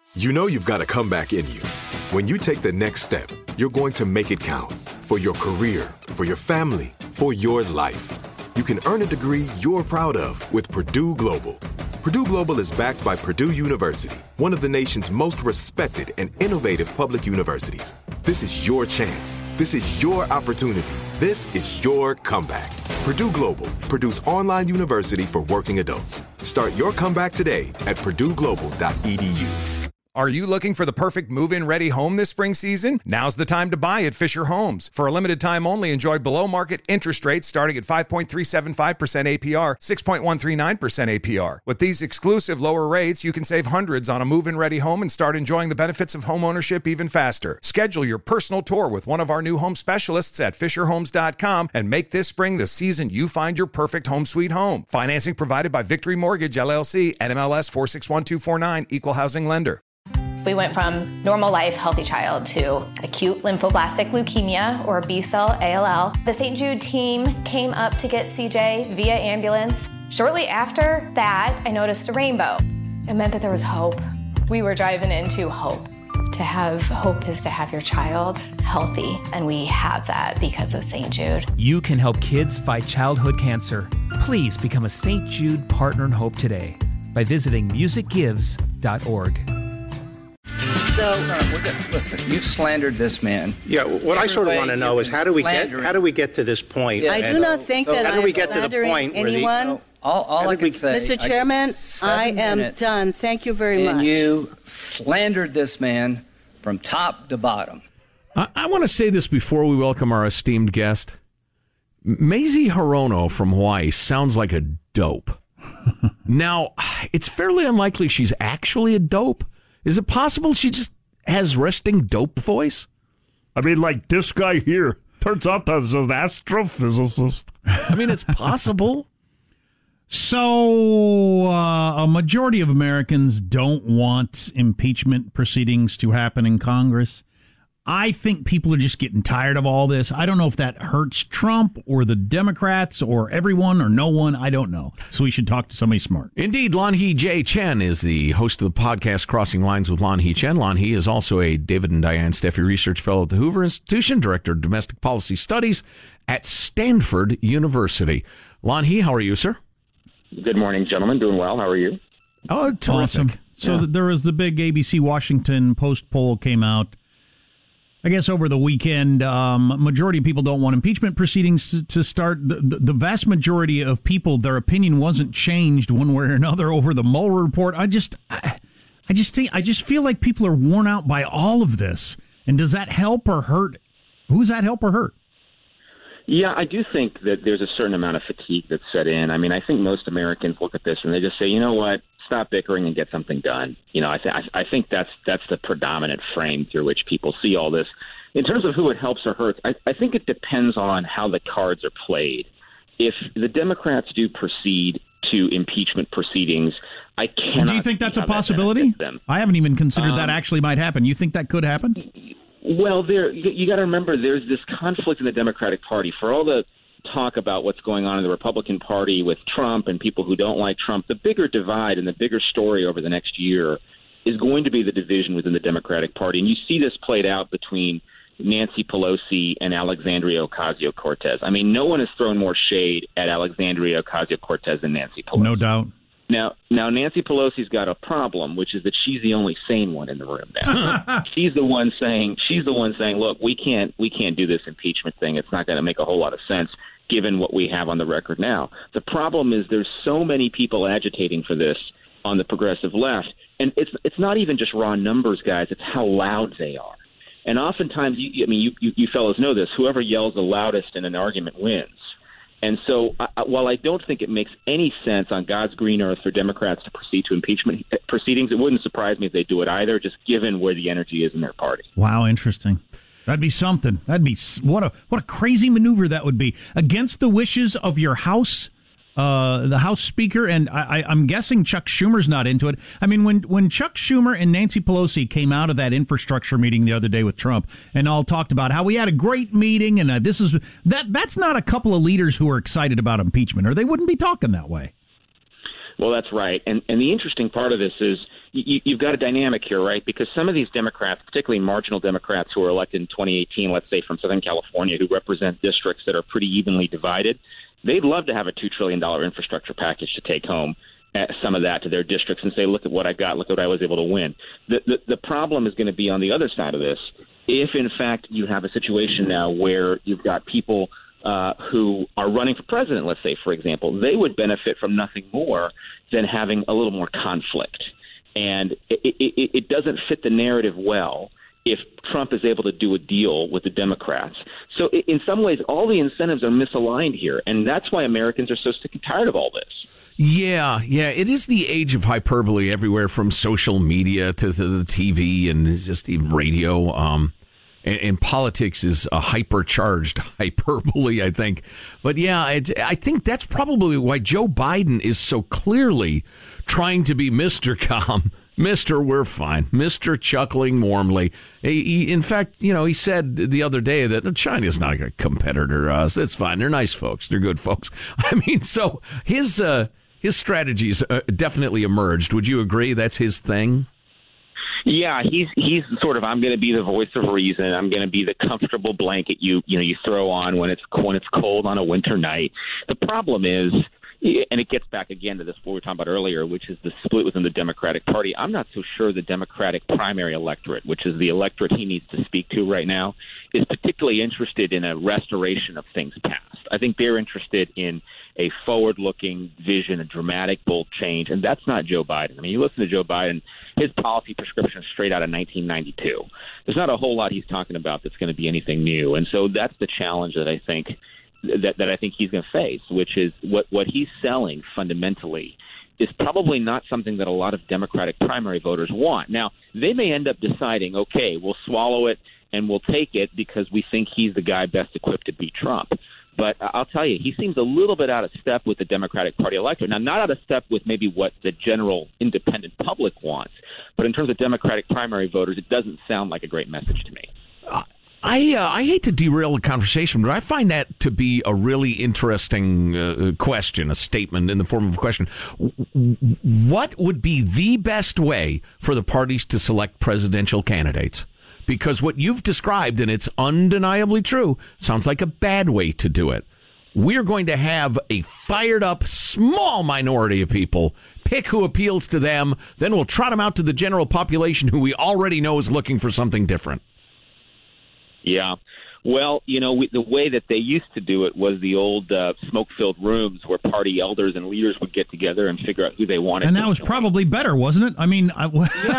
You know you've got a comeback in you. When you take the next step, you're going to make it count for your career, for your family, for your life. You can earn a degree you're proud of with Purdue Global. Purdue Global is backed by Purdue University, one of the nation's most respected and innovative public universities. This is your chance. This is your opportunity. This is your comeback. Purdue Global, Purdue's online university for working adults. Start your comeback today at purdueglobal.edu. Are you looking for the perfect move-in ready home this spring season? Now's the time to buy at Fisher Homes. For a limited time only, enjoy below-market interest rates starting at 5.375% APR, 6.139% APR. With these exclusive lower rates, you can save hundreds on a move-in ready home and start enjoying the benefits of home ownership even faster. Schedule your personal tour with one of our new home specialists at FisherHomes.com and make this spring the season you find your perfect home sweet home. Financing provided by Victory Mortgage, LLC, NMLS 461249, Equal Housing Lender. We went from normal life, healthy child to acute lymphoblastic leukemia or B-cell ALL. The St. Jude team came up to get CJ via ambulance. Shortly after that, I noticed a rainbow. It meant that there was hope. We were driving into hope. To have hope is to have your child healthy, and we have that because of St. Jude. You can help kids fight childhood cancer. Please become a St. Jude Partner in Hope today by visiting musicgives.org. So, listen, you've slandered this man. Yeah, what I sort of want to know is how do we get to this point? I do not think that I am slandering anyone. All I can say, Mr. Chairman, I am done. Thank you very much. And you slandered this man from top to bottom. I want to say this before we welcome our esteemed guest. Mazie Hirono from Hawaii sounds like a dope. Now, it's fairly unlikely she's actually a dope. Is it possible she just has resting dope voice? I mean, like this guy here. Turns out he's an astrophysicist. I mean, it's possible. So, a majority of Americans don't want impeachment proceedings to happen in Congress. I think people are just getting tired of all this. I don't know if that hurts Trump or the Democrats or everyone or no one. I don't know. So we should talk to somebody smart. Indeed, Lanhee J. Chen is the host of the podcast Crossing Lines with Lanhee Chen. Lanhee is also a David and Diane Steffi Research Fellow at the Hoover Institution, Director of Domestic Policy Studies at Stanford University. Lanhee, how are you, sir? Good morning, gentlemen. Doing well. How are you? Oh, terrific. Awesome. So there was the big ABC Washington Post poll came out. I guess over the weekend, majority of people don't want impeachment proceedings to start. The vast majority of people, their opinion wasn't changed one way or another over the Mueller report. I just feel like people are worn out by all of this. And does that help or hurt? Who's that help or hurt? Yeah, I do think that there's a certain amount of fatigue that's set in. I mean, I think most Americans look at this and they just say, you know what? Stop bickering and get something done. You know, I think that's the predominant frame through which people see all this. In terms of who it helps or hurts, I think it depends on how the cards are played. If the Democrats do proceed to impeachment proceedings, I cannot. Do you think that's a possibility? I haven't even considered that actually might happen. You think that could happen? Well, you got to remember there's this conflict in the Democratic Party. For all the talk about what's going on in the Republican Party with Trump and people who don't like Trump, the bigger divide and the bigger story over the next year is going to be the division within the Democratic Party. And you see this played out between Nancy Pelosi and Alexandria Ocasio-Cortez. I mean, no one has thrown more shade at Alexandria Ocasio-Cortez than Nancy Pelosi. No doubt. Now Nancy Pelosi's got a problem, which is that she's the only sane one in the room now. She's the one saying, look, we can't do this impeachment thing. It's not going to make a whole lot of sense given what we have on the record now. The problem is there's so many people agitating for this on the progressive left, and it's not even just raw numbers, guys. It's how loud they are. And oftentimes, you fellows know this, whoever yells the loudest in an argument wins. And so while I don't think it makes any sense on God's green earth for Democrats to proceed to impeachment proceedings, it wouldn't surprise me if they do it either, just given where the energy is in their party. Wow, interesting. That'd be something. That'd be what a crazy maneuver that would be against the wishes of your House, the House Speaker, and I'm guessing Chuck Schumer's not into it. I mean, when Chuck Schumer and Nancy Pelosi came out of that infrastructure meeting the other day with Trump and all talked about how we had a great meeting and that's not a couple of leaders who are excited about impeachment, or they wouldn't be talking that way. Well, that's right. And the interesting part of this is you've got a dynamic here, right? Because some of these Democrats, particularly marginal Democrats who were elected in 2018, let's say from Southern California, who represent districts that are pretty evenly divided, they'd love to have a $2 trillion infrastructure package to take home some of that to their districts and say, look at what I got, look what I was able to win. The problem is going to be on the other side of this. If, in fact, you have a situation now where you've got people who are running for president, let's say, for example, they would benefit from nothing more than having a little more conflict. And it doesn't fit the narrative well if Trump is able to do a deal with the Democrats. So in some ways, all the incentives are misaligned here. And that's why Americans are so sick and tired of all this. Yeah, it is the age of hyperbole everywhere, from social media to the TV and just even radio. And politics is a hypercharged hyperbole, I think. But yeah, I think that's probably why Joe Biden is so clearly trying to be Mr. Calm, Mr. We're fine, Mr. Chuckling warmly. In fact, he said the other day that China's not a competitor to us. It's fine. They're nice folks. They're good folks. I mean, so his strategies definitely emerged. Would you agree that's his thing? Yeah, he's sort of, I'm going to be the voice of reason. I'm going to be the comfortable blanket you throw on when it's cold on a winter night. The problem is, and it gets back again to this what we were talking about earlier, which is the split within the Democratic Party. I'm not so sure the Democratic primary electorate, which is the electorate he needs to speak to right now, is particularly interested in a restoration of things past. I think they're interested in a forward-looking vision, a dramatic, bold change, and that's not Joe Biden. I mean, you listen to Joe Biden, his policy prescription is straight out of 1992. There's not a whole lot he's talking about that's going to be anything new, and so that's the challenge that I think he's going to face, which is what he's selling fundamentally is probably not something that a lot of Democratic primary voters want. Now, they may end up deciding, okay, we'll swallow it and we'll take it because we think he's the guy best equipped to beat Trump. But I'll tell you, he seems a little bit out of step with the Democratic Party electorate. Now, not out of step with maybe what the general independent public wants, but in terms of Democratic primary voters, it doesn't sound like a great message to me. I hate to derail the conversation, but I find that to be a really interesting question, a statement in the form of a question. What would be the best way for the parties to select presidential candidates? Because what you've described, and it's undeniably true, sounds like a bad way to do it. We're going to have a fired up small minority of people pick who appeals to them, then we'll trot them out to the general population who we already know is looking for something different. Yeah. Well, the way that they used to do it was the old smoke-filled rooms where party elders and leaders would get together and figure out who they wanted. And that was probably better, wasn't it? I mean, I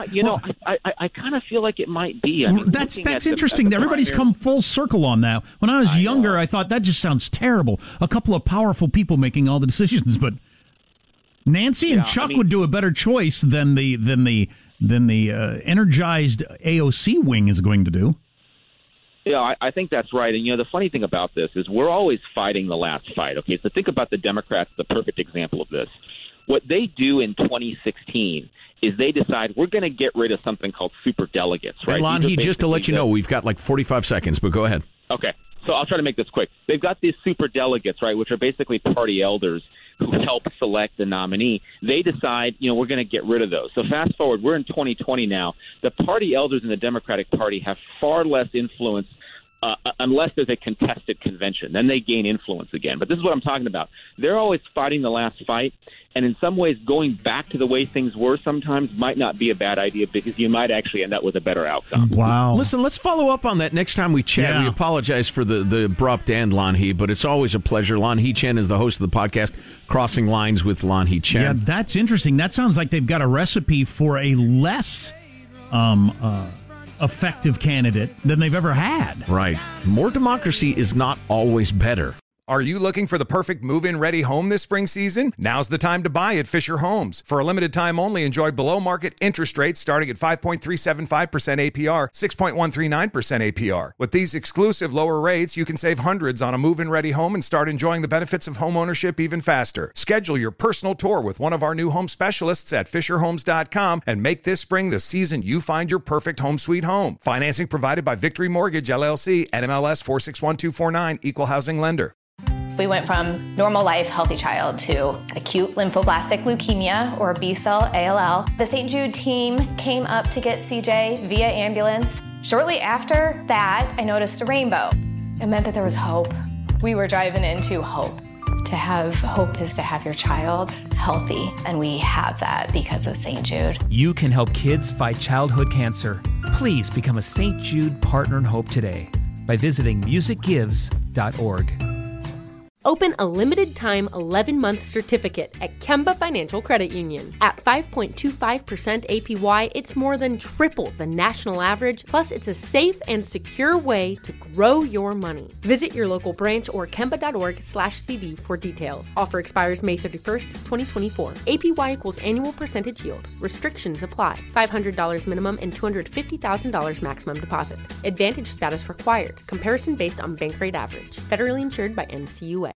kind of feel like it might be. That's interesting. Everybody's come full circle on that. When I was younger, I thought that just sounds terrible. A couple of powerful people making all the decisions, but Nancy and Chuck would do a better choice than the energized AOC wing is going to do. Yeah, I think that's right. And, the funny thing about this is we're always fighting the last fight. Okay, so think about the Democrats, the perfect example of this. What they do in 2016 is they decide we're going to get rid of something called superdelegates, right? Hey, Lonnie, just to let you know, we've got like 45 seconds, but go ahead. Okay, so I'll try to make this quick. They've got these superdelegates, right, which are basically party elders who help select the nominee. They decide, we're going to get rid of those. So fast forward, we're in 2020 now. The party elders in the Democratic Party have far less influence unless there's a contested convention. Then they gain influence again. But this is what I'm talking about. They're always fighting the last fight, and in some ways going back to the way things were sometimes might not be a bad idea because you might actually end up with a better outcome. Wow. Listen, let's follow up on that next time we chat. Yeah. We apologize for the abrupt end, Lon He, but it's always a pleasure. Lon He Chen is the host of the podcast, Crossing Lines with Lon He Chen. Yeah, that's interesting. That sounds like they've got a recipe for a less effective candidate than they've ever had. Right. More democracy is not always better. Are you looking for the perfect move-in ready home this spring season? Now's the time to buy at Fisher Homes. For a limited time only, enjoy below-market interest rates starting at 5.375% APR, 6.139% APR. With these exclusive lower rates, you can save hundreds on a move-in ready home and start enjoying the benefits of home ownership even faster. Schedule your personal tour with one of our new home specialists at FisherHomes.com and make this spring the season you find your perfect home sweet home. Financing provided by Victory Mortgage, LLC, NMLS 461249, Equal Housing Lender. We went from normal life, healthy child to acute lymphoblastic leukemia, or B-cell ALL. The St. Jude team came up to get CJ via ambulance. Shortly after that, I noticed a rainbow. It meant that there was hope. We were driving into hope. To have hope is to have your child healthy, and we have that because of St. Jude. You can help kids fight childhood cancer. Please become a St. Jude Partner in Hope today by visiting musicgives.org. Open a limited-time 11-month certificate at Kemba Financial Credit Union. At 5.25% APY, it's more than triple the national average, plus it's a safe and secure way to grow your money. Visit your local branch or kemba.org/CD for details. Offer expires May 31st, 2024. APY equals annual percentage yield. Restrictions apply. $500 minimum and $250,000 maximum deposit. Advantage status required. Comparison based on bank rate average. Federally insured by NCUA.